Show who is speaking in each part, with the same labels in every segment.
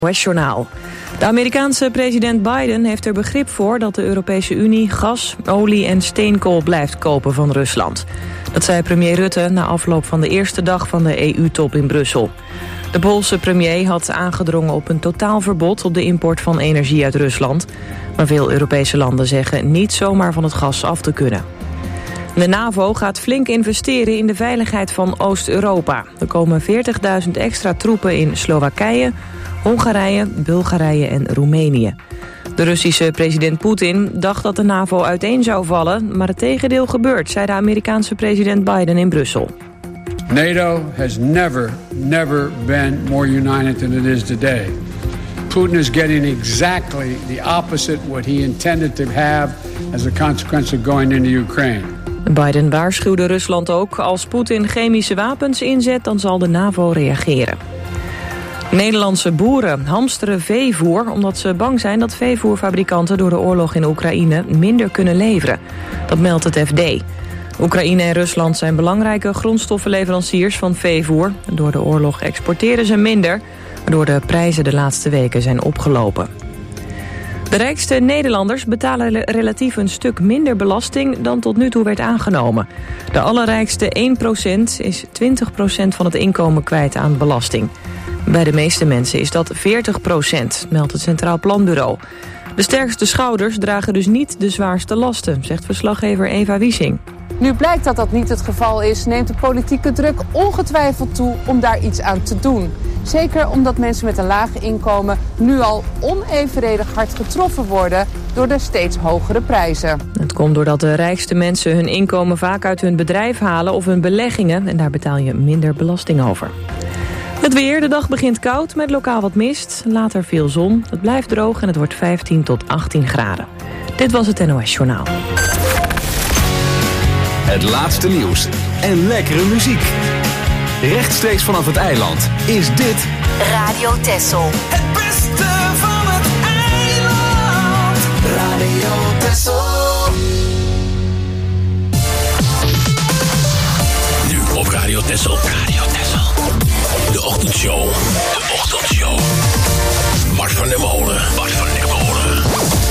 Speaker 1: NOS-journaal. De Amerikaanse president Biden heeft er begrip voor dat de Europese Unie gas, olie en steenkool blijft kopen van Rusland. Dat zei premier Rutte na afloop van de eerste dag van de EU-top in Brussel. De Poolse premier had aangedrongen op een totaalverbod op de import van energie uit Rusland. Maar veel Europese landen zeggen niet zomaar van het gas af te kunnen. De NAVO gaat flink investeren in de veiligheid van Oost-Europa. Er komen 40.000 extra troepen in Slowakije, Hongarije, Bulgarije en Roemenië. De Russische president Poetin dacht dat de NAVO uiteen zou vallen, maar het tegendeel gebeurt, zei de Amerikaanse president Biden in Brussel.
Speaker 2: NATO has never been more united than it is today. Putin is getting exactly the opposite what he intended to have as a consequence of going into Ukraine.
Speaker 1: Biden waarschuwde Rusland ook, als Poetin chemische wapens inzet, dan zal de NAVO reageren. Nederlandse boeren hamsteren veevoer omdat ze bang zijn dat veevoerfabrikanten door de oorlog in Oekraïne minder kunnen leveren. Dat meldt het FD. Oekraïne en Rusland zijn belangrijke grondstoffenleveranciers van veevoer. Door de oorlog exporteren ze minder, waardoor de prijzen de laatste weken zijn opgelopen. De rijkste Nederlanders betalen relatief een stuk minder belasting dan tot nu toe werd aangenomen. De allerrijkste 1% is 20% van het inkomen kwijt aan belasting. Bij de meeste mensen is dat 40%, meldt het Centraal Planbureau. De sterkste schouders dragen dus niet de zwaarste lasten, zegt verslaggever Eva Wiesing.
Speaker 3: Nu blijkt dat dat niet het geval is, neemt de politieke druk ongetwijfeld toe om daar iets aan te doen. Zeker omdat mensen met een laag inkomen nu al onevenredig hard getroffen worden door de steeds hogere prijzen.
Speaker 1: Het komt doordat de rijkste mensen hun inkomen vaak uit hun bedrijf halen of hun beleggingen en daar betaal je minder belasting over. Het weer, de dag begint koud met lokaal wat mist. Later veel zon, het blijft droog en het wordt 15 tot 18 graden. Dit was het NOS-journaal.
Speaker 4: Het laatste nieuws en lekkere muziek. Rechtstreeks vanaf het eiland is dit
Speaker 5: Radio Texel.
Speaker 6: Het beste van het eiland. Radio Texel. Nu op Radio Texel. Radio Texel. De ochtendshow. De ochtendshow. Mart van der Molen. Mart van der Molen.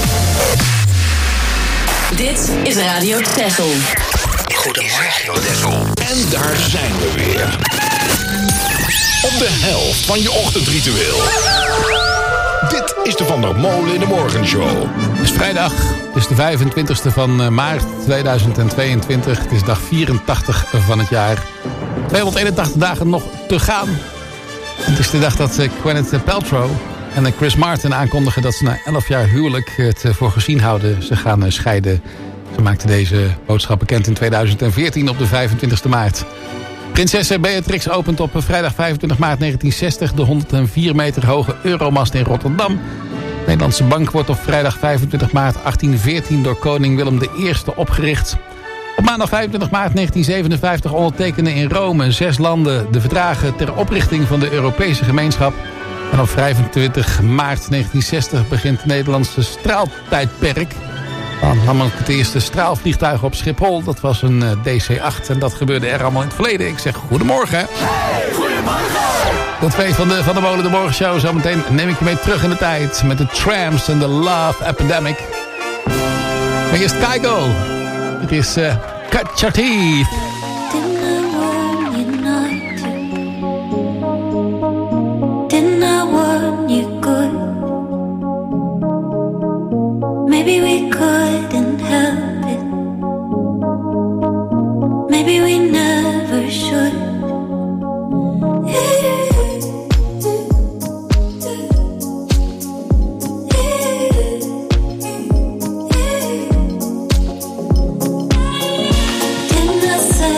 Speaker 5: Dit is Radio Texel.
Speaker 6: Goedemorgen, Texel. En daar zijn we weer. Op de helft van je ochtendritueel. Dit is de Van der Molen in de Morgenshow.
Speaker 7: Het is vrijdag. Het is de 25e van maart 2022. Het is dag 84 van het jaar. 281 dagen nog te gaan. Het is de dag dat Gwyneth Paltrow en Chris Martin aankondigen dat ze na 11 jaar huwelijk het voor gezien houden. Ze gaan scheiden. Ze maakte deze boodschap bekend in 2014 op de 25e maart. Prinses Beatrix opent op vrijdag 25 maart 1960 de 104 meter hoge Euromast in Rotterdam. De Nederlandse Bank wordt op vrijdag 25 maart 1814 door koning Willem I opgericht. Op maandag 25 maart 1957 ondertekenen in Rome 6 landen de verdragen ter oprichting van de Europese gemeenschap. En op 25 maart 1960 begint het Nederlandse straaltijdperk. Dan nam ik het eerste straalvliegtuig op Schiphol. Dat was een DC-8 en dat gebeurde er allemaal in het verleden. Ik zeg goedemorgen.
Speaker 6: Hey, goedemorgen.
Speaker 7: Dat feest van de Molen de Morgenshow. Zometeen neem ik je mee terug in de tijd. Met de Tramps en de Love Epidemic. Maar eerst Kygo. Het is Cut Your Teeth.
Speaker 8: Maybe we couldn't help it. Maybe we never should. Didn't I say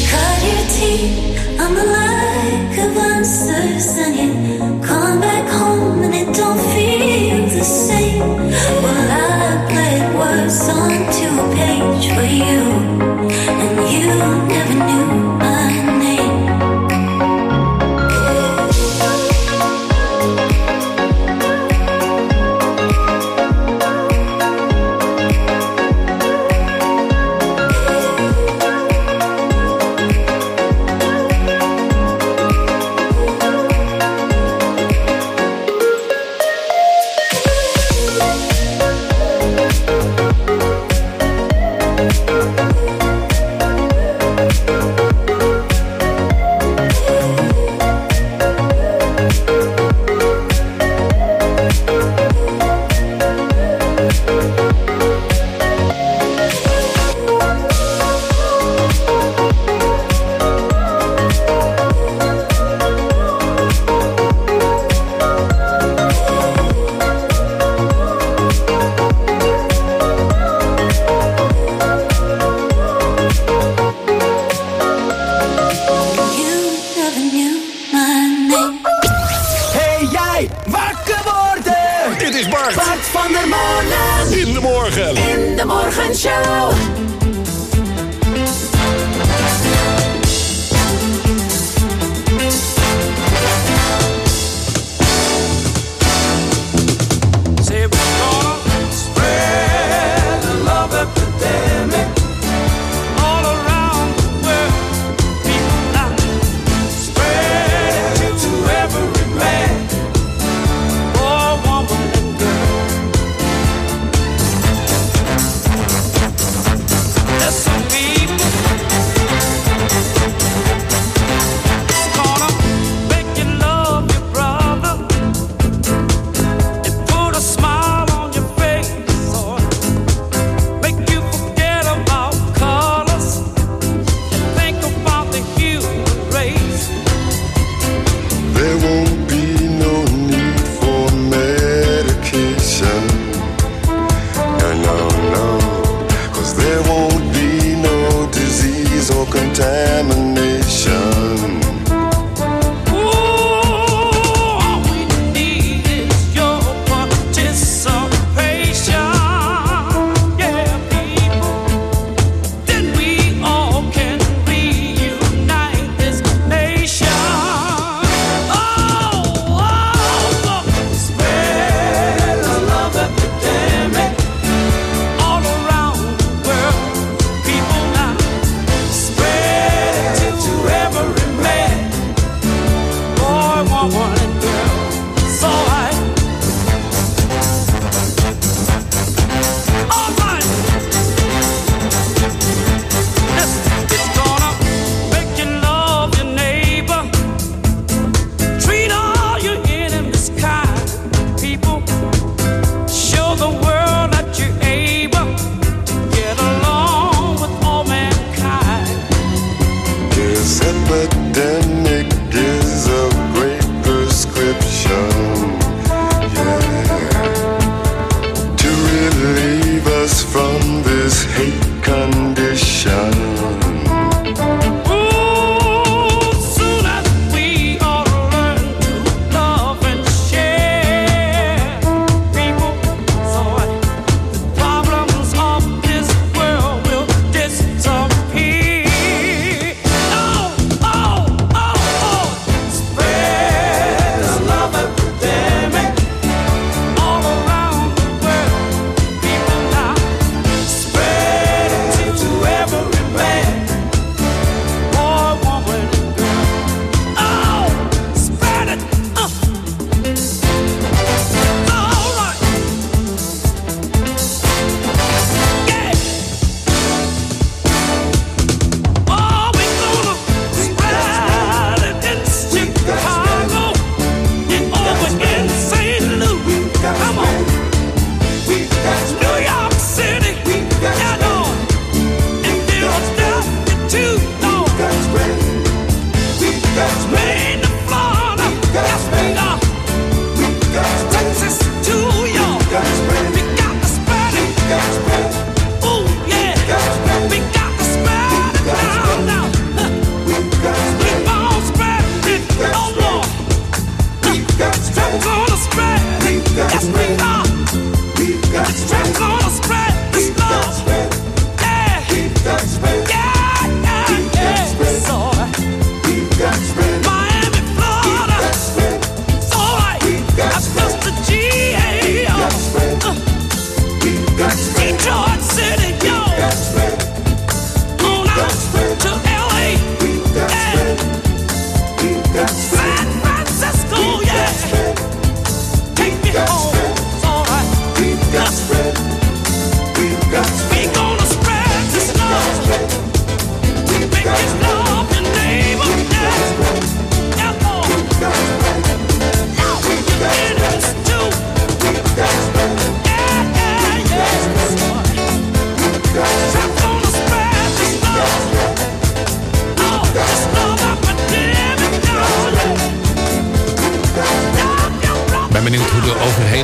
Speaker 8: cut your teeth on the lack of answers, and you come back home and it don't feel the same. Well, I played words onto a page for you, and you never knew my name.
Speaker 9: Spread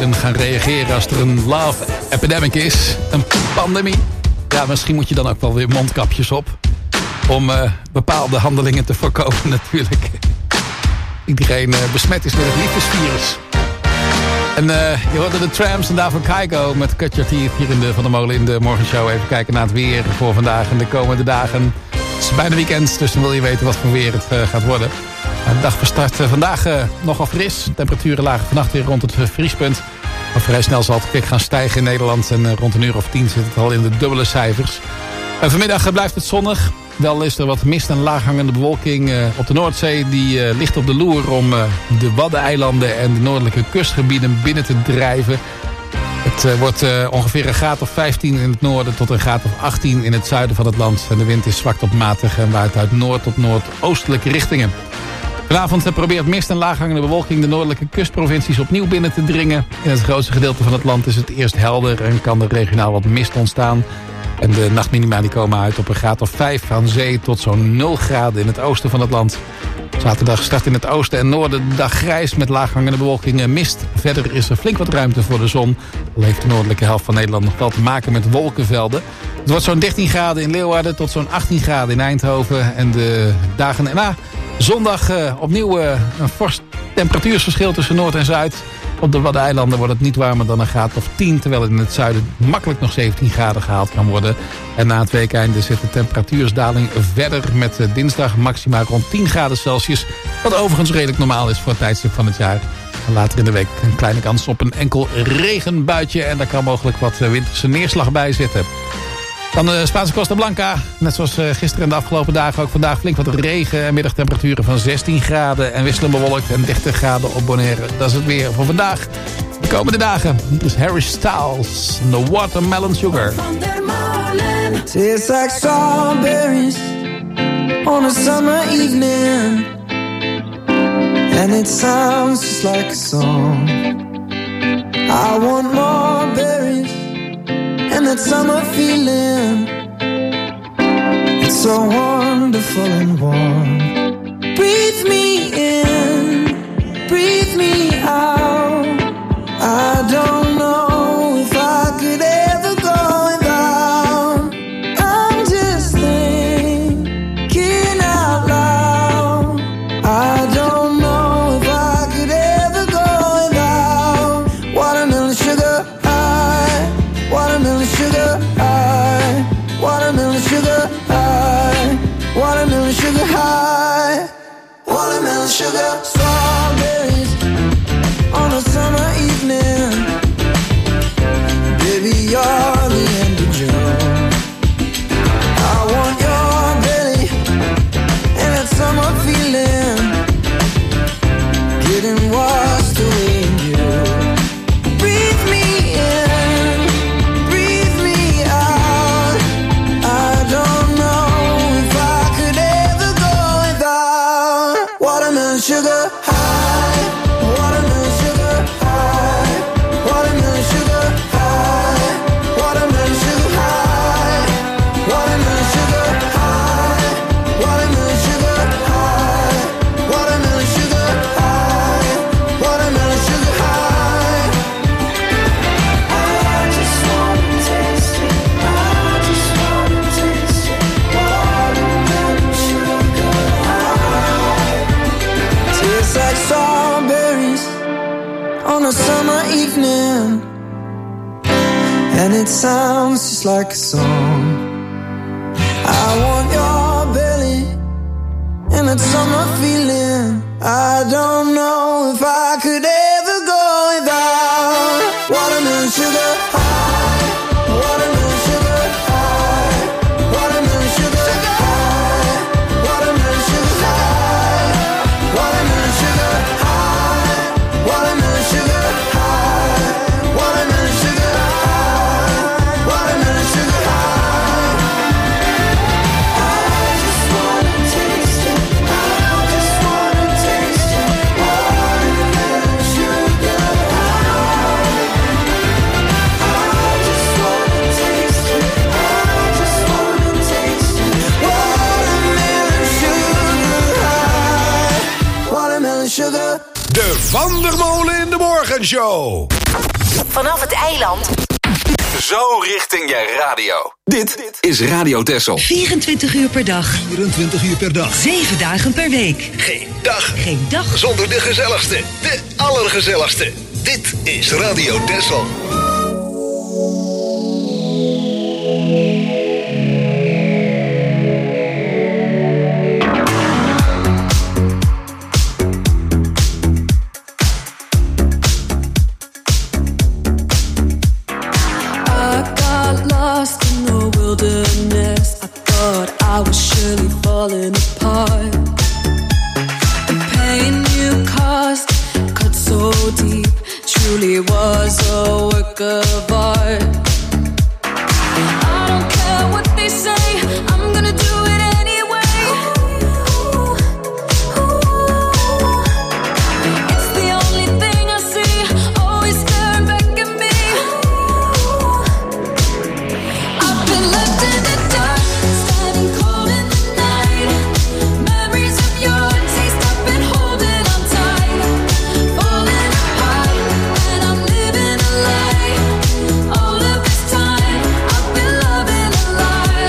Speaker 7: dieren gaan reageren als er een love epidemic is. Een pandemie. Ja, misschien moet je dan ook wel weer mondkapjes op. Om bepaalde handelingen te voorkomen natuurlijk. Iedereen besmet is met het liefdesvirus. En je hoorde de Tramps en daarvoor Kygo met Cut Your Teeth hier in de Van der Molen in de morgenshow. Even kijken naar het weer voor vandaag en de komende dagen. Het is bijna weekend, dus dan wil je weten wat voor weer het gaat worden. De dag van start vandaag nogal fris. Temperaturen lagen vannacht weer rond het vriespunt. Maar vrij snel zal het kwik gaan stijgen in Nederland. En rond een uur of 10 zit het al in de dubbele cijfers. Vanmiddag blijft het zonnig. Wel is er wat mist en laaghangende bewolking op de Noordzee. Die ligt op de loer om de Waddeneilanden en de noordelijke kustgebieden binnen te drijven. Het wordt ongeveer een graad of 15 in het noorden tot een graad of 18 in het zuiden van het land. En de wind is zwak tot matig en waait uit noord tot noordoostelijke richtingen. Vanavond probeert mist en laaghangende bewolking de noordelijke kustprovincies opnieuw binnen te dringen. In het grootste gedeelte van het land is het eerst helder en kan er regionaal wat mist ontstaan. En de nachtminima die komen uit op een graad of 5 aan zee tot zo'n 0 graden in het oosten van het land. Zaterdag start in het oosten en noorden de dag grijs met laaghangende bewolking en mist. Verder is er flink wat ruimte voor de zon. Al heeft de noordelijke helft van Nederland nog wel te maken met wolkenvelden. Het wordt zo'n 13 graden in Leeuwarden tot zo'n 18 graden in Eindhoven. En de dagen erna zondag opnieuw een fors temperatuursverschil tussen Noord en Zuid. Op de Waddeneilanden wordt het niet warmer dan een graad of 10... terwijl het in het zuiden makkelijk nog 17 graden gehaald kan worden. En na het weekeinde zit de temperatuursdaling verder met dinsdag maxima rond 10 graden Celsius. Wat overigens redelijk normaal is voor het tijdstip van het jaar. En later in de week een kleine kans op een enkel regenbuitje. En daar kan mogelijk wat winterse neerslag bij zitten. Dan de Spaanse Costa Blanca. Net zoals gisteren en de afgelopen dagen ook vandaag flink wat regen. En middagtemperaturen van 16 graden en wisselend bewolkt en 30 graden op Bonaire. Dat is het weer voor vandaag. De komende dagen. Hier is Harry Styles. The Watermelon Sugar.
Speaker 9: Tastes like strawberries on a summer evening. And it sounds just like a song. I want more berries and that summer feeling. It's so wonderful and warm. Breathe me in, breathe me out. I don't know if I could ever go without. I'm just thinking out loud. I don't know if I could ever go without watermelon sugar high, watermelon sugar high, watermelon sugar high, watermelon sugar high, watermelon sugar. Strawberries on a summer evening. Baby, you're the end of June. I want your belly and that summer feeling, getting washed away in you. Breathe me in, breathe me out. I don't know if I could ever go without watermelon sugar high, watermelon sugar high, watermelon sugar high, watermelon sugar high, watermelon sugar high, watermelon sugar high, watermelon sugar high, watermelon sugar high. I just wanna taste it, I just wanna taste it, watermelon sugar high. Tastes like strawberries on a summer evening, and it sounds just like a song. I want your belly and that summer feeling. I don't know if I could ever go without watermelon sugar high, watermelon sugar high, watermelon sugar high, watermelon sugar high, watermelon sugar high, watermelon sugar high, watermelon sugar high, watermelon sugar high.
Speaker 6: Morgenshow.
Speaker 5: Vanaf het eiland.
Speaker 4: Zo richting je radio. Dit is Radio Texel.
Speaker 10: 24 uur per dag.
Speaker 6: 24 uur per dag.
Speaker 10: 7 dagen per week.
Speaker 6: Geen dag.
Speaker 10: Geen dag
Speaker 6: zonder de gezelligste. De allergezelligste. Dit is Radio Texel.
Speaker 11: I was surely falling apart. The pain you caused cut so deep, truly was a work of art. I don't care what they say, I'm gonna do it anyway. It's the only thing I see, always staring back at me. I've been left in the dark, standing cold in the night. Memories of your taste, I've been holding on tight. Falling apart, and I'm living a lie. All of this time, I've been loving a lie.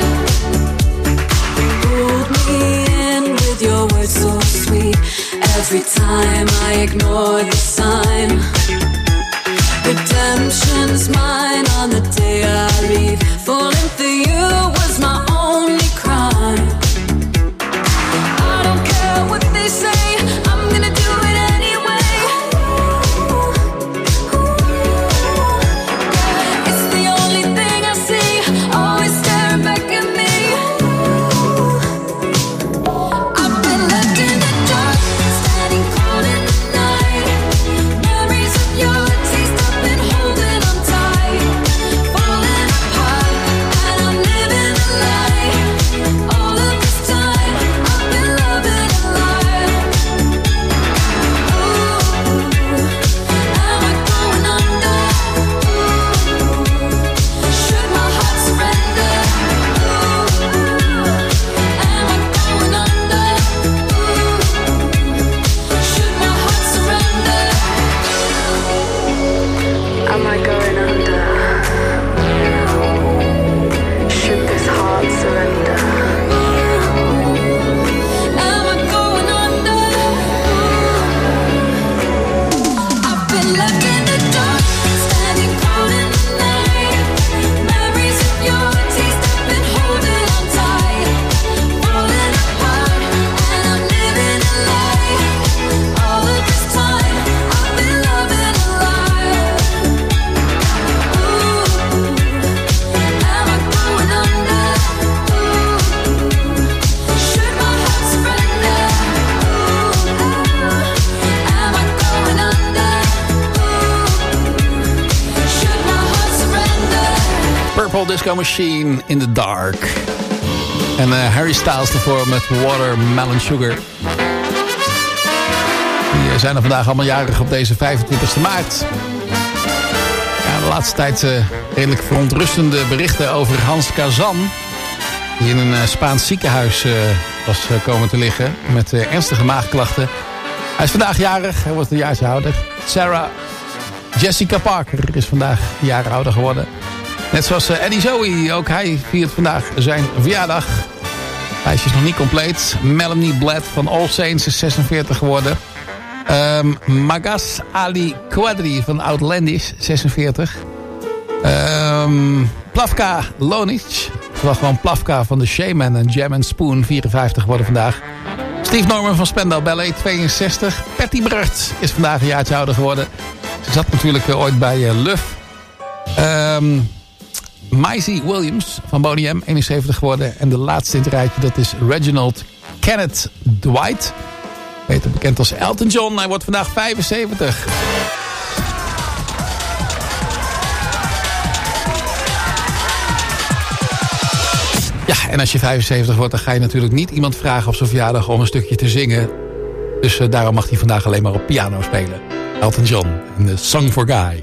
Speaker 11: Pulled me in with your words so sweet. Every time I ignore the sign. Redemption's mine on the day I leave. Falling for you was my only crime. I don't care what they say, I'm gonna do it anyway. It's the only thing I see, always staring back at me. I've been left in the dark, standing cold in the night. Memories of your taste, I've been holding on tight. Falling apart, and I'm living a lie. All of this time, I've been loving a lie. Ooh, am I going under? Should my heart surrender? Am I going under? Should my heart surrender? Am I going under? Should this heart surrender? Am I going under? I've been left in the dark, standing cold in the night. Memories of your taste, I've been holding on tight. Falling apart, and I'm living a lie. All of this time, I've been loving a lie. Am I going under? Should my heart surrender? Am I going under? Should my heart surrender?
Speaker 7: Purple Disco Machine in the Dark. En Harry Styles ervoor met Watermelon Sugar. Die zijn er vandaag allemaal jarig op deze 25e maart. Ja, de laatste tijd redelijk verontrustende berichten over Hans Kazan. Die in een Spaans ziekenhuis was komen te liggen met ernstige maagklachten. Hij is vandaag jarig, hij wordt een jaartje ouder. Sarah Jessica Parker is vandaag een jaar ouder geworden. Net zoals Eddie Zoe, ook hij viert vandaag zijn verjaardag. Het lijstje is nog niet compleet. Melanie Blatt van All Saints is 46 geworden. Magas Ali Quadri van Outlandish, 46. Plavka Lonic, wel gewoon Plavka van The Shaman en Jam & Spoon, 54 geworden vandaag. Steve Norman van Spandau Ballet, 62. Patty Bart is vandaag een jaartje ouder geworden. Ze zat natuurlijk ooit bij Luf. Maisie Williams van Boney M, 71 geworden. En de laatste in het rijtje, dat is Reginald Kenneth Dwight. Beter bekend als Elton John. Hij wordt vandaag 75. Ja, en als je 75 wordt, dan ga je natuurlijk niet iemand vragen op zijn verjaardag om een stukje te zingen. Dus daarom mag hij vandaag alleen maar op piano spelen. Elton John en The Song for Guy.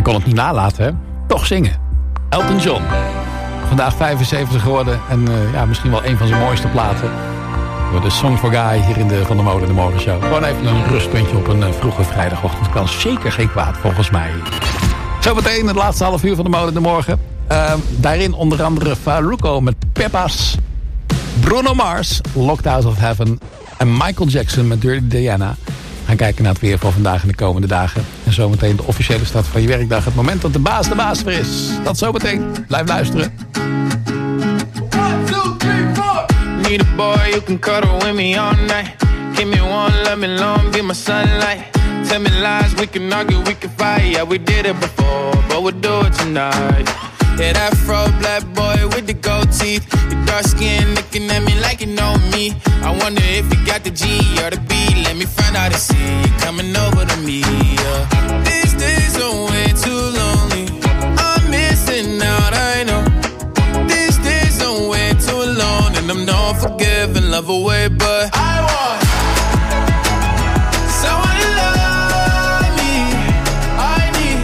Speaker 7: kon het niet nalaten, hè? Toch zingen. Elton John. Vandaag 75 geworden en misschien wel een van zijn mooiste platen. De Song for Guy hier in de Van der Molen de Morgenshow. Gewoon even een rustpuntje op een vroege vrijdagochtend. Kan zeker geen kwaad volgens mij. Zometeen het laatste half uur van de Molen de Morgen. Daarin onder andere Farruko met Peppa's. Bruno Mars, Locked Out of Heaven. En Michael Jackson met Dirty Diana. We gaan kijken naar het weer van vandaag en de komende dagen. En zometeen de officiële start van je werkdag. Het moment dat de baas weer is. Dat zometeen. Blijf luisteren.
Speaker 12: 1, 2, 3, 4. Need a boy you can cuddle with me all night. Give me one, love me long, be my sunlight. Tell me lies, we can argue, we can fight. Yeah, we did it before, but we'll do it tonight. Yeah, that fro black boy with the gold teeth. Your dark skin looking at me like you know me. I wonder if you got the G or the B. Let me find out and see you coming over to me. These days are way too lonely. I'm missing out, I know. These days are way too alone. And I'm not forgiving, love away, but I want someone to love me. I need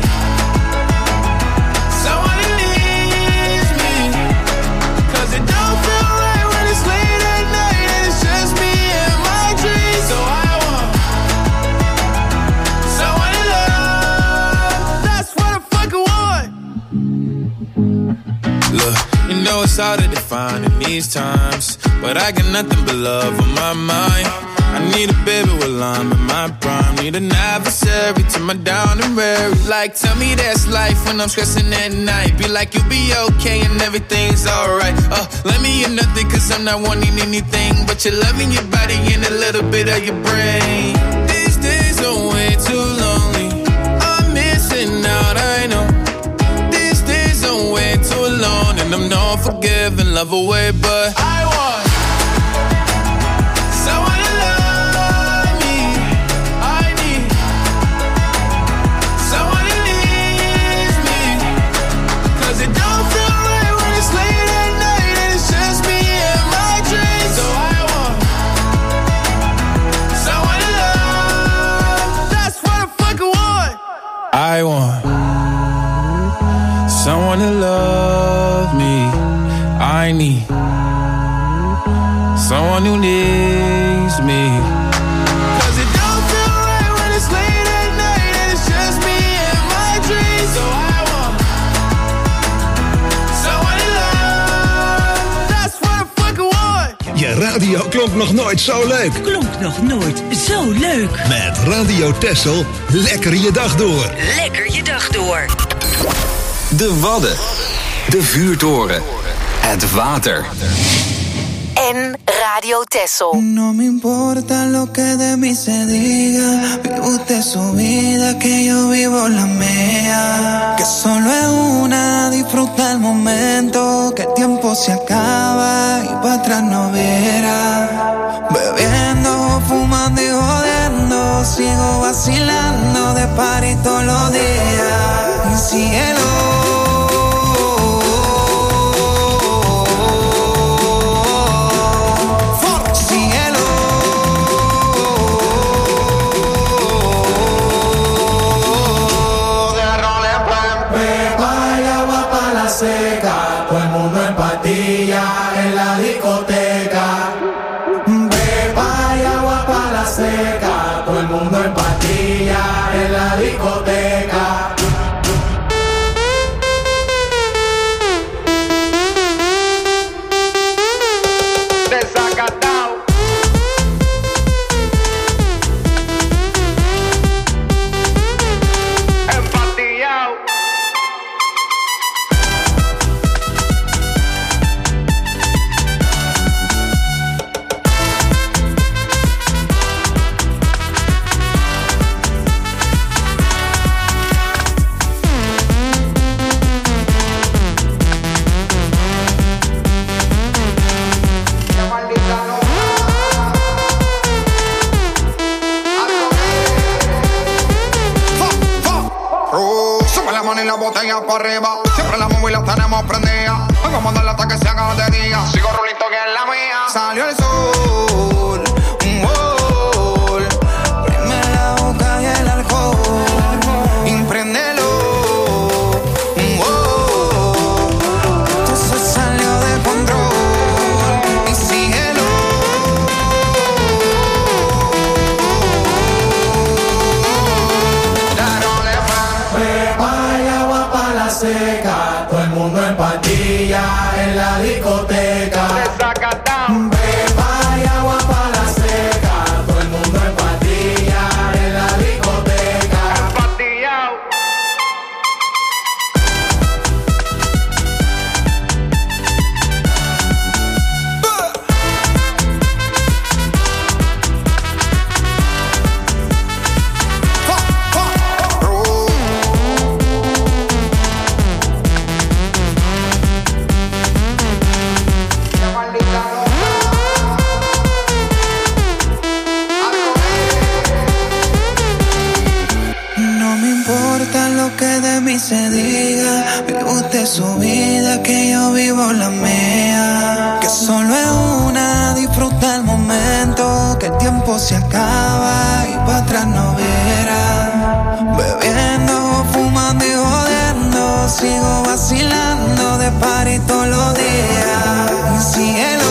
Speaker 12: someone who needs me. 'Cause it don't feel right when it's late at night and it's just me and my dreams. So I want someone to love. That's what I fucking want. Look, you know it's hard to define in these times, but I got nothing but love on my mind. I need a baby while I'm in my prime. Need an adversary to my down and weary. Like, tell me that's life when I'm stressing at night. Be like, you'll be okay and everything's alright. Let me in nothing 'cause I'm not wanting anything but your love and your body and a little bit of your brain. These days are way too lonely. I'm missing out, I know. These days are way too alone. And I'm not forgiving, love away, but I want someone to love me. I need someone who needs me. 'Cause it don't feel right when it's late at night and it's just me and my dreams. So I want someone to love. That's what I fucking want. I want someone to love me. I need someone who needs me. 'Cause it don't feel right when it's late at night and it's just me and my dreams. So I want someone to love. That's what I fucking want.
Speaker 6: Je radio klonk nog nooit zo leuk.
Speaker 10: Klonk nog nooit zo leuk.
Speaker 6: Met Radio Texel, lekker je dag door.
Speaker 10: Lekker je dag door.
Speaker 4: De Wadden. De vuurtoren. Het water.
Speaker 5: En Radio Texel.
Speaker 9: No me importa lo que de mí se diga. Vive usted su vida, que yo vivo la mía. Que solo es una, disfruta el momento. Que el tiempo se acaba y para atrás no verá. Bebiendo, fumando y jodiendo. Sigo vacilando de party todos los días. Y cielo.
Speaker 13: Seca, todo el mundo en patilla en la discoteca. Beba y agua para la seca, todo el mundo en patilla en la discoteca.
Speaker 12: Desacatado. Empatillado.
Speaker 14: Sube la mano y la botella para arriba. Siempre la móvil la tenemos prendida. Hoy vamos a darle hasta que se haga de día. Sigo rulito que es la mía. Salió el sol, un gol. Prende la boca y el alcohol. Impréndelo.
Speaker 13: seca, todo el mundo en patilla en la discoteca. Beba y agua pa' la seca, todo el mundo en patilla en la discoteca.
Speaker 9: Se diga, vive usted su vida, que yo vivo la mía. Que solo es una, disfruta el momento, que el tiempo se acaba y para atrás no verá. Bebiendo, fumando y jodiendo, sigo vacilando de party todos los días. Mi cielo.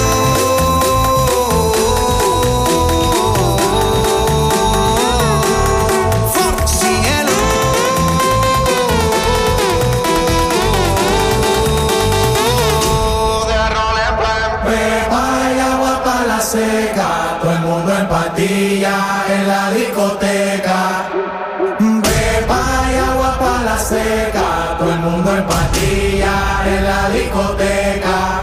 Speaker 13: Seca, todo el mundo en patilla en la discoteca. Beba y agua pa' la seca, todo el mundo en patilla en la discoteca.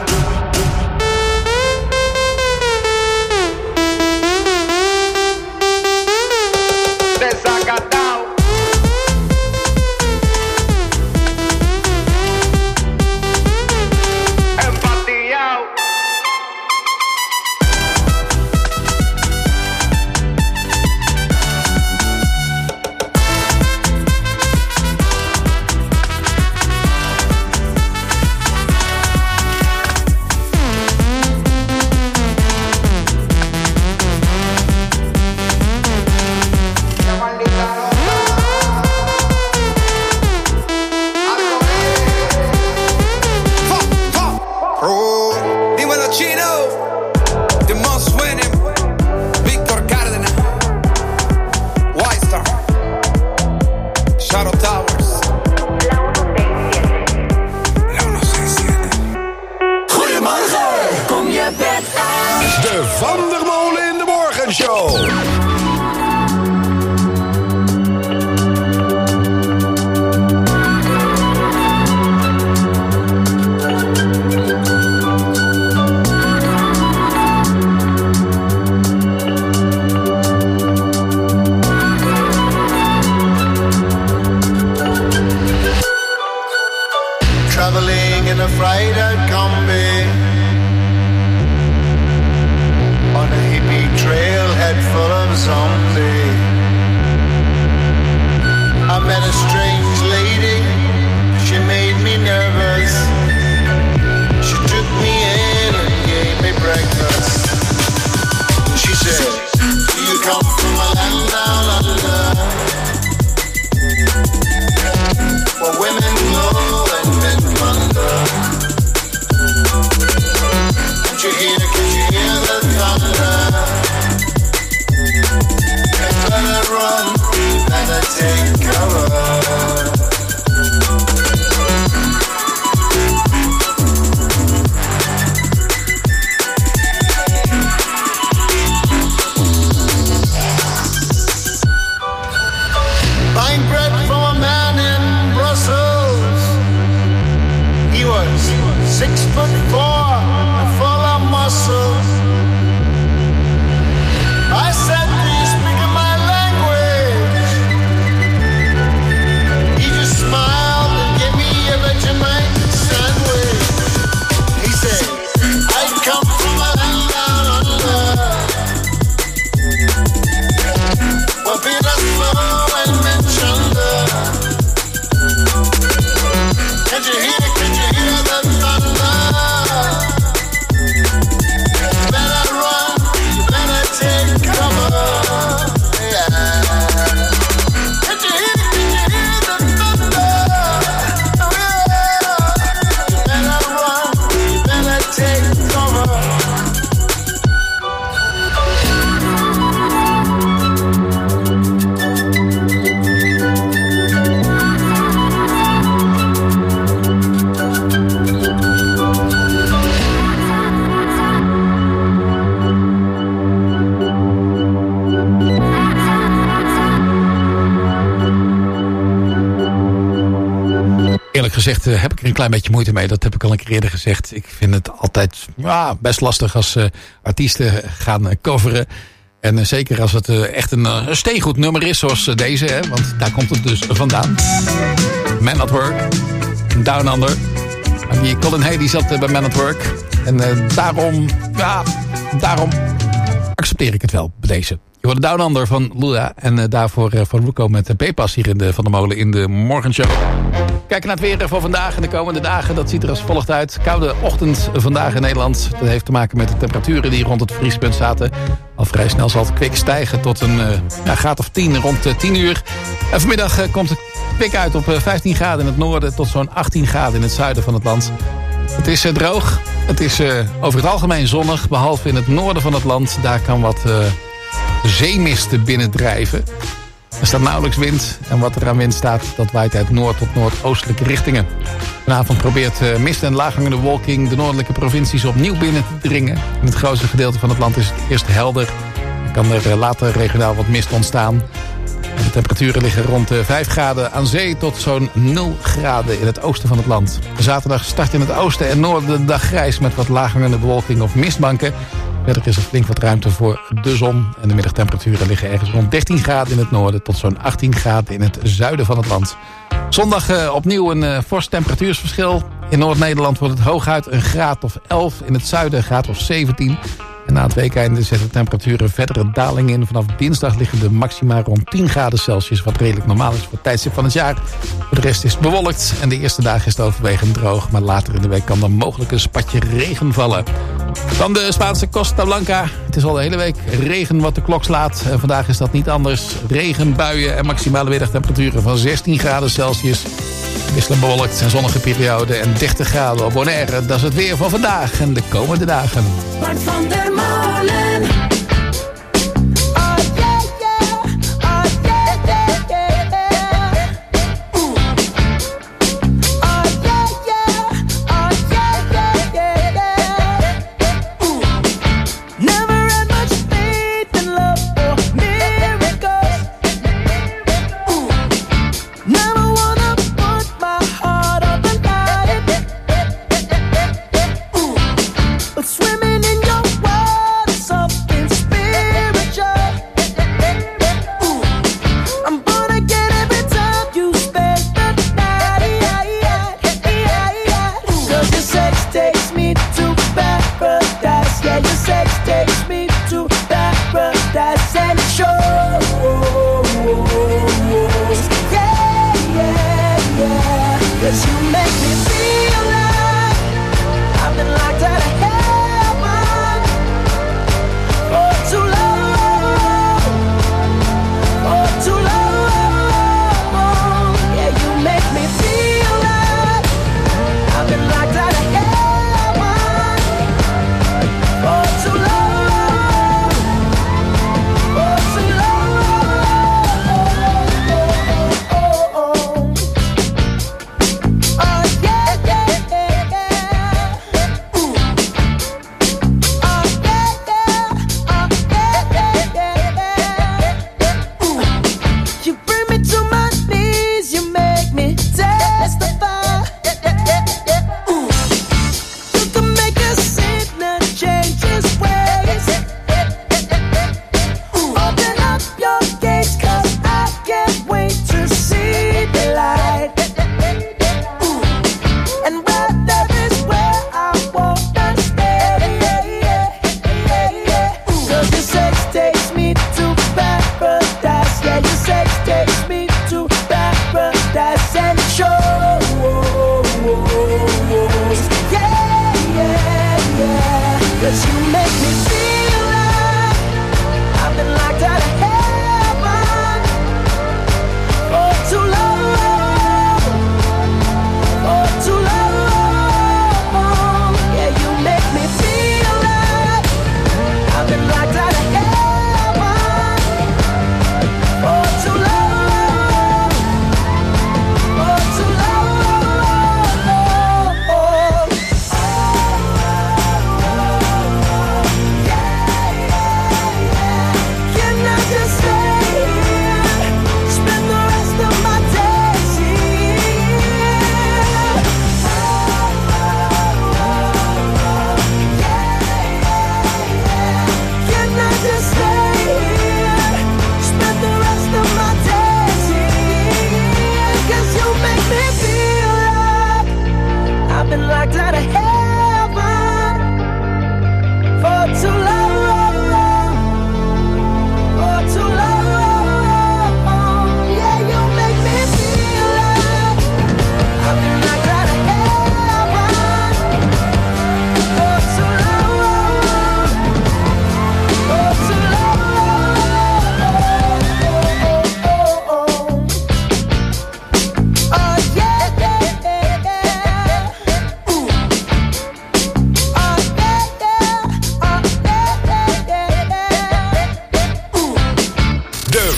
Speaker 7: eerlijk gezegd heb ik er een klein beetje moeite mee. Dat heb ik al een keer eerder gezegd. Ik vind het altijd best lastig als artiesten gaan coveren. En zeker als het echt een steengoed nummer is zoals deze. Hè, want daar komt het dus vandaan. Man at Work. Down Under. En die Colin Hay die zat bij Man at Work. En daarom accepteer ik het wel bij deze. Je hoort de Down Under van Lula. En daarvoor van Ruco met P-Pas hier in Van der Molen in de morgenshow. Kijken naar het weer voor vandaag en de komende dagen. Dat ziet er als volgt uit. Koude ochtend vandaag in Nederland. Dat heeft te maken met de temperaturen die rond het vriespunt zaten. Al vrij snel zal het kwik stijgen tot een graad of 10 rond 10 uur. En vanmiddag komt het kwik uit op 15 graden in het noorden tot zo'n 18 graden in het zuiden van het land. Het is droog. Het is over het algemeen zonnig. Behalve in het noorden van het land. Daar kan wat zeemisten binnendrijven. Er staat nauwelijks wind. En wat er aan wind staat, dat waait uit noord tot noordoostelijke richtingen. Vanavond probeert mist en laaghangende bewolking de noordelijke provincies opnieuw binnen te dringen. In het grootste gedeelte van het land is het eerst helder. Dan kan er later regionaal wat mist ontstaan. De temperaturen liggen rond 5 graden aan zee tot zo'n 0 graden in het oosten van het land. Zaterdag start in het oosten en noorden de dag grijs met wat laaghangende bewolking of mistbanken. Verder is er flink wat ruimte voor de zon. En de middagtemperaturen liggen ergens rond 13 graden in het noorden tot zo'n 18 graden in het zuiden van het land. Zondag opnieuw een fors temperatuursverschil. In Noord-Nederland wordt het hooguit een graad of 11. In het zuiden een graad of 17. En na het weekeinde zetten de temperaturen verdere daling in. Vanaf dinsdag liggen de maxima rond 10 graden Celsius. Wat redelijk normaal is voor het tijdstip van het jaar. Voor de rest is het bewolkt. En de eerste dagen is het overwegend droog. Maar later in de week kan er mogelijk een spatje regen vallen. Dan de Spaanse Costa Blanca. Het is al de hele week regen wat de klok slaat. En vandaag is dat niet anders. Regen, buien en maximale middagtemperaturen van 16 graden Celsius. Wisselend bewolkt en zonnige periode en 30 graden op Bonaire. Dat is het weer van vandaag en de komende dagen.
Speaker 11: Bart van der Molen.
Speaker 8: Swimming in your world is something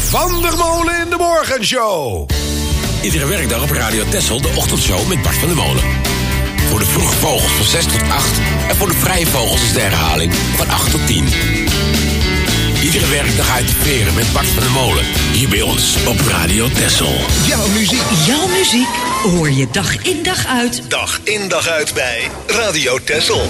Speaker 6: Van der Molen in de Morgenshow.
Speaker 15: Iedere werkdag op Radio Texel de ochtendshow met Bart van der Molen. Voor de vroege vogels van 6 tot 8 en voor de vrije vogels is de herhaling van 8 tot 10. Iedere werkdag uit de veren met Bart van der Molen. Hier bij ons op Radio Texel.
Speaker 6: Jouw muziek.
Speaker 10: Jouw muziek hoor je dag in dag uit.
Speaker 6: Dag in dag uit bij Radio Texel.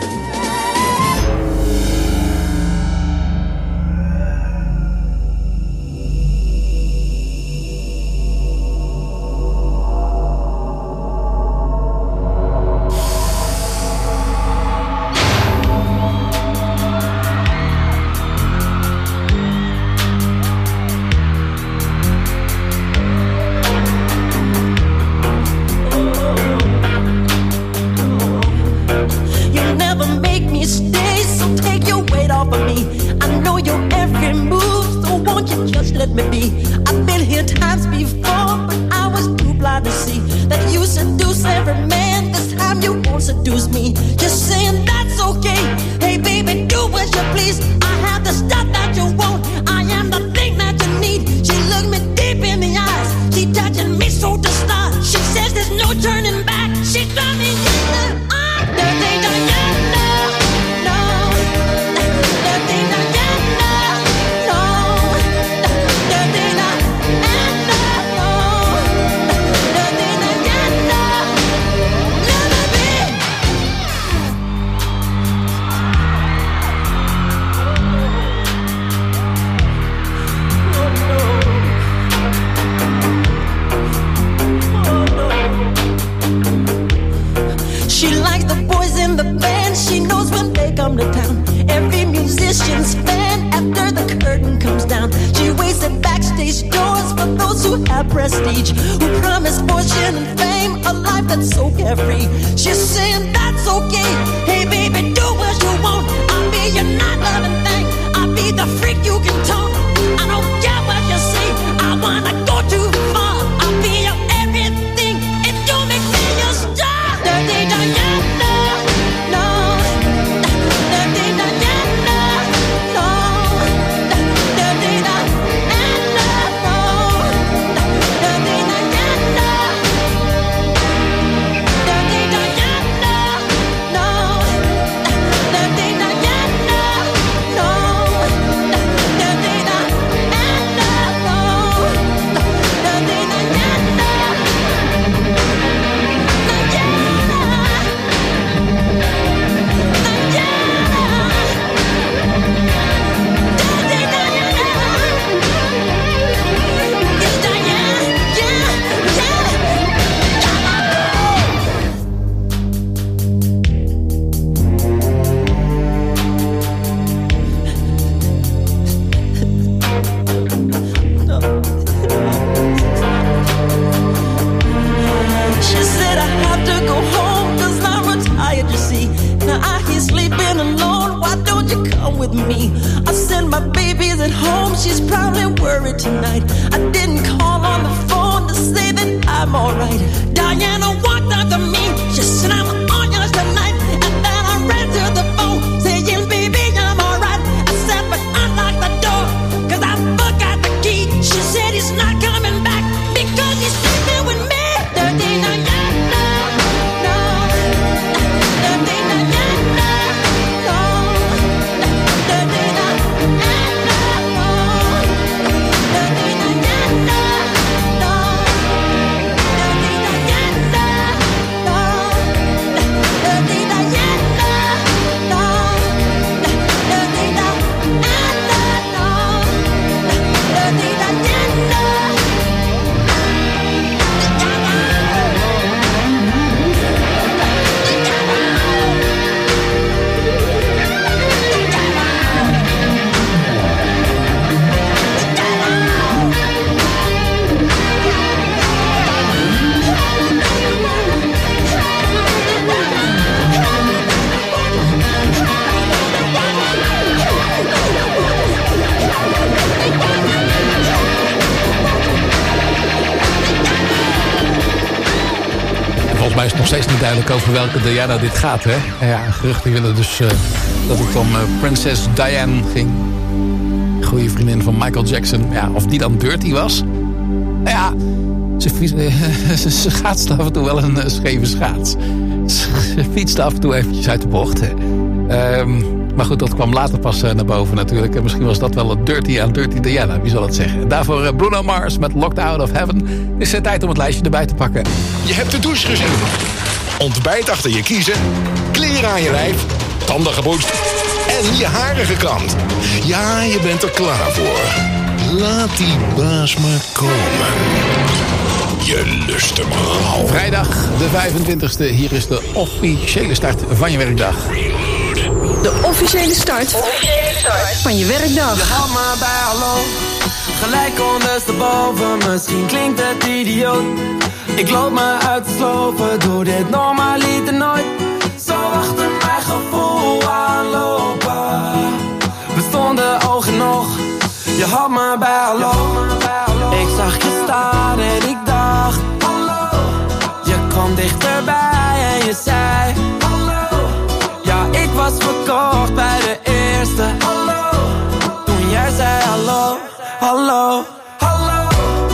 Speaker 7: mij is het nog steeds niet duidelijk over welke Diana dit gaat. Hè? Ja, geruchten willen dus dat het om Prinses Diane ging. goede vriendin van Michael Jackson. Ja, of die dan Dirty was? Nou ja, ze schaatste af en toe wel een scheve schaats. Ze fietste af en toe eventjes uit de bocht. Maar goed, dat kwam later pas naar boven natuurlijk. En misschien was dat wel het Dirty aan Dirty Diana, wie zal het zeggen. Daarvoor Bruno Mars met Locked Out of Heaven. Het is tijd om het lijstje erbij te pakken.
Speaker 6: Je hebt de douche gezien. Ontbijt achter je kiezen. Kleren aan je lijf. Tanden gepoetst. En je haren gekamd. Ja, je bent er klaar voor. Laat die baas maar komen. Je lust hem al.
Speaker 7: Vrijdag de 25e. Hier is de officiële start van je werkdag.
Speaker 10: De officiële start van je werkdag.
Speaker 16: Je haalt me bij hallo, gelijk ondersteboven. Misschien klinkt het idioot. Ik loop me uit te slopen, doe dit normaliter nooit. Zo achter mijn gevoel aanlopen. We stonden oog in oog, je had me bij hallo. Ik zag je staan en ik dacht hallo. Je kwam dichterbij en je zei hallo. Ja, ik was verkocht bij de eerste hallo. Toen jij zei hallo, hallo, hallo.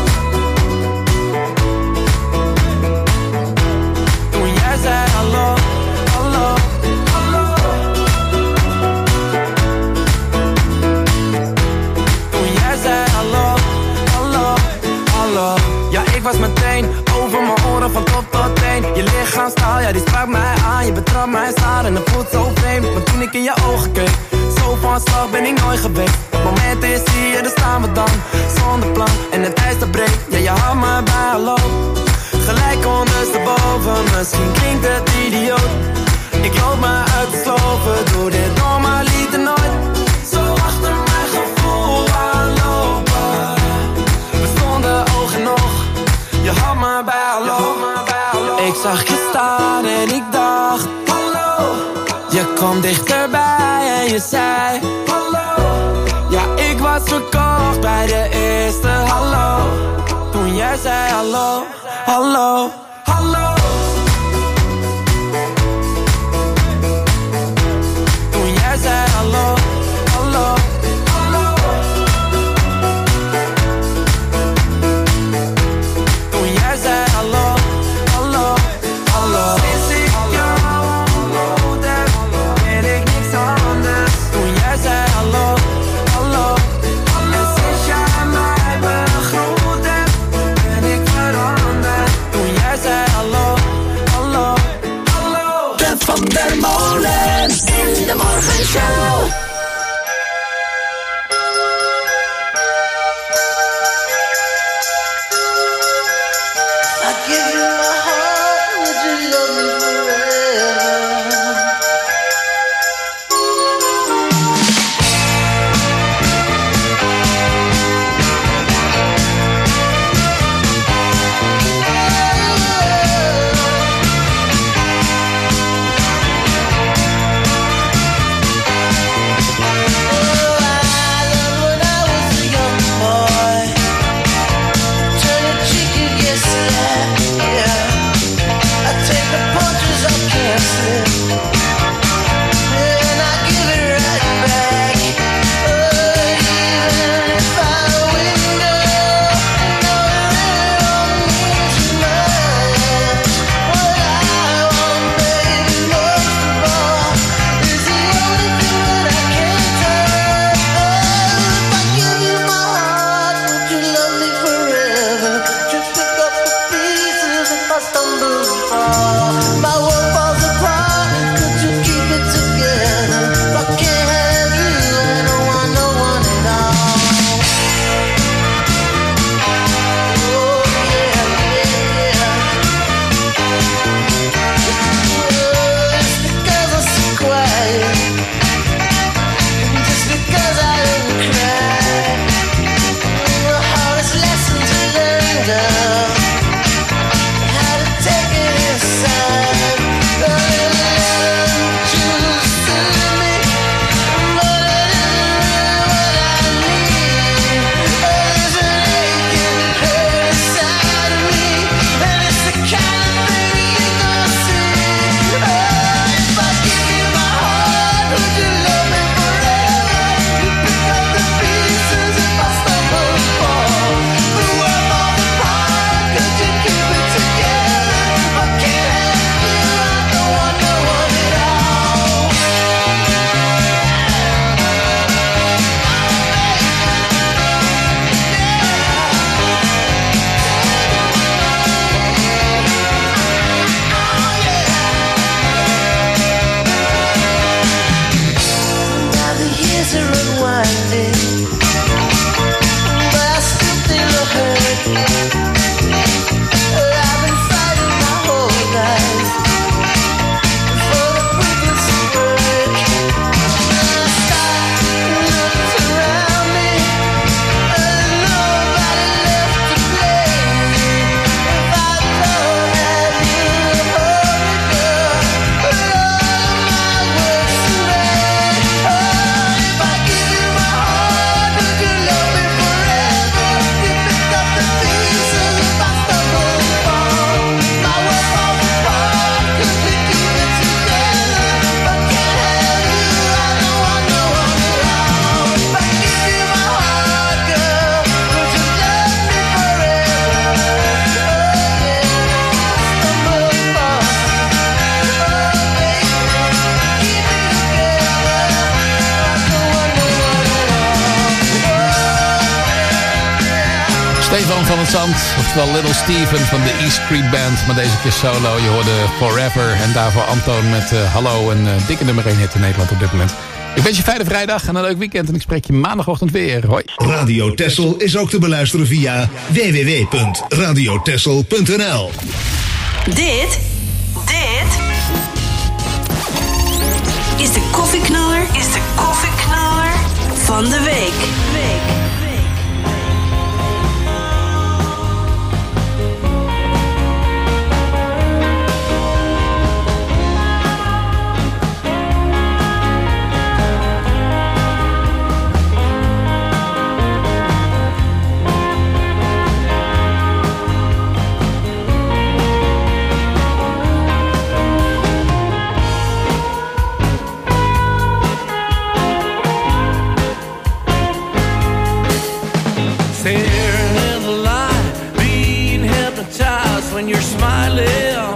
Speaker 16: Toen jij zei hallo, hallo, hallo. Toen jij zei hallo, hallo, hallo. Ja, ik was meteen over mijn oren van top tot teen. Je lichaamstaal, ja die sprak mij aan. Je betrapt mij staan en het voelt zo vreemd. Maar toen ik in je ogen keek, zo van slag ben ik nooit geweest. Het moment is hier, daar staan we dan. Zonder plan en het ijs dat breekt. Ja, je had me bij hallo. Gelijk ondersteboven, misschien klinkt het idioot. Ik loop me uit te slopen, doe dit normaliter nooit. Zo achter mijn gevoel aanlopen. We stonden oog in oog, je had me bij hallo. Ik zag je staan en ik dacht hallo. Je kwam dichterbij en je zei hallo. Ja, ik was verkocht bij de eerste hallo. Toen jij zei hallo, hallo, hallo. Toen jij zei hallo, hallo, hallo. Toen jij zei hallo, hallo, hallo. Sinds ik jou ontmoet heb, weet ik niks anders. Toen jij zei hallo, hallo, hallo. En sinds jij mij begroet hebt, ben ik veranderd. Toen jij zei
Speaker 7: Stefan van het Zand, oftewel Little Steven van de E Street Band. Maar deze keer solo. Je hoorde Forever en daarvoor Antoon met Hallo. Een dikke nummer 1 hit in Nederland op dit moment. Ik wens je fijne vrijdag en een leuk weekend. En ik spreek je maandagochtend weer. Hoi.
Speaker 6: Radio Texel is ook te beluisteren via www.radiotexel.nl.
Speaker 10: Dit is de koffieknaller van de week.
Speaker 16: When you're smiling,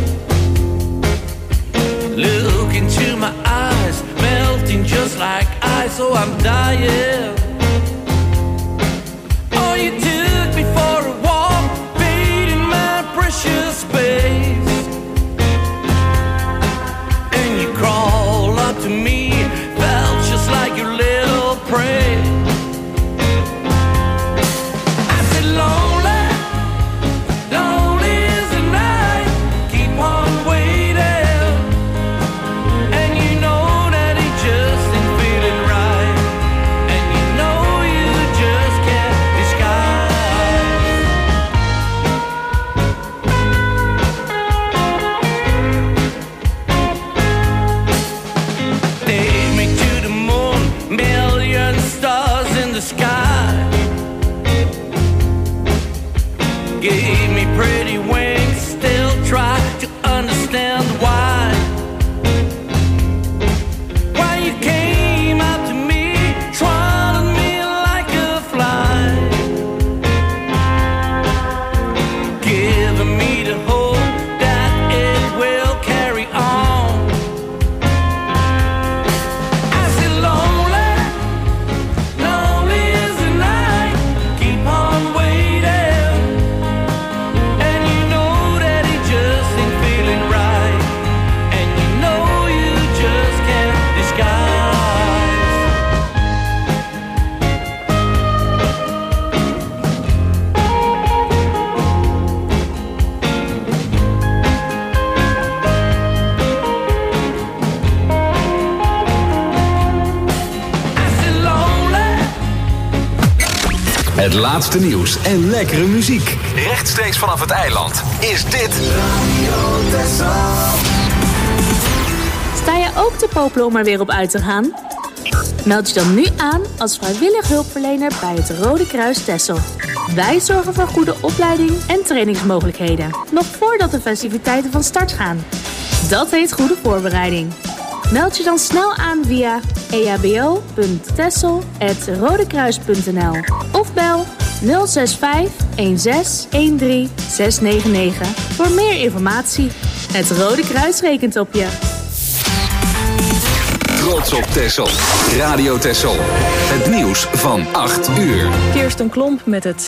Speaker 16: look into my eyes, melting just like ice. Oh, I'm dying. Oh, you took me for a walk, beating my precious space, and you crawl up to me, felt just like your little prey. I said, lonely. Gave me pretty wings, still try to understand why you came out to me, trotted me like a fly, giving me the hope that it will carry on. I said lonely, lonely is the night, keep on waiting.
Speaker 4: Het laatste nieuws en lekkere muziek. Rechtstreeks vanaf het eiland is dit Radio Texel.
Speaker 17: Sta je ook te popelen om er weer op uit te gaan? Meld je dan nu aan als vrijwillig hulpverlener bij het Rode Kruis Texel. Wij zorgen voor goede opleiding en trainingsmogelijkheden, nog voordat de festiviteiten van start gaan. Dat heet goede voorbereiding. Meld je dan snel aan via ehbo.texel@rodekruis.nl of bel 065 16 13 699 voor meer informatie. Het Rode Kruis rekent op je.
Speaker 4: Trots op Texel. Radio Texel. Het nieuws van 8 uur.
Speaker 1: Kirsten Klomp met het